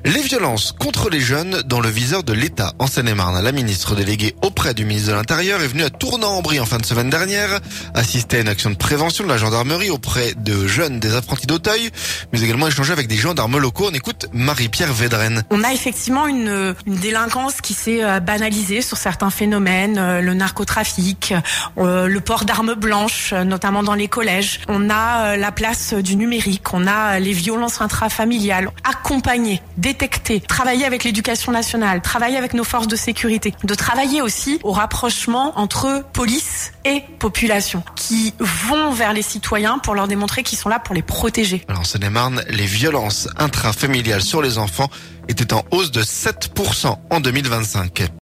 Les violences contre les jeunes dans le viseur de l'État en Seine-et-Marne. La ministre déléguée auprès du ministre de l'Intérieur est venue à Tournan-en-Brie en fin de semaine dernière, assister à une action de prévention de la gendarmerie auprès de jeunes des apprentis d'Auteuil, mais également échanger avec des gendarmes locaux. On écoute Marie-Pierre Védrenne. On a effectivement une délinquance qui s'est banalisée sur certains phénomènes, le narcotrafic, le port d'armes blanches, notamment dans les collèges. On a la place du numérique, on a les violences intrafamiliales. Accompagner, détecter, travailler avec l'éducation nationale, travailler avec nos forces de sécurité, de travailler aussi au rapprochement entre police et population, qui vont vers les citoyens pour leur démontrer qu'ils sont là pour les protéger. Alors en Seine-et-Marne, les violences intrafamiliales sur les enfants étaient en hausse de 7% en 2025.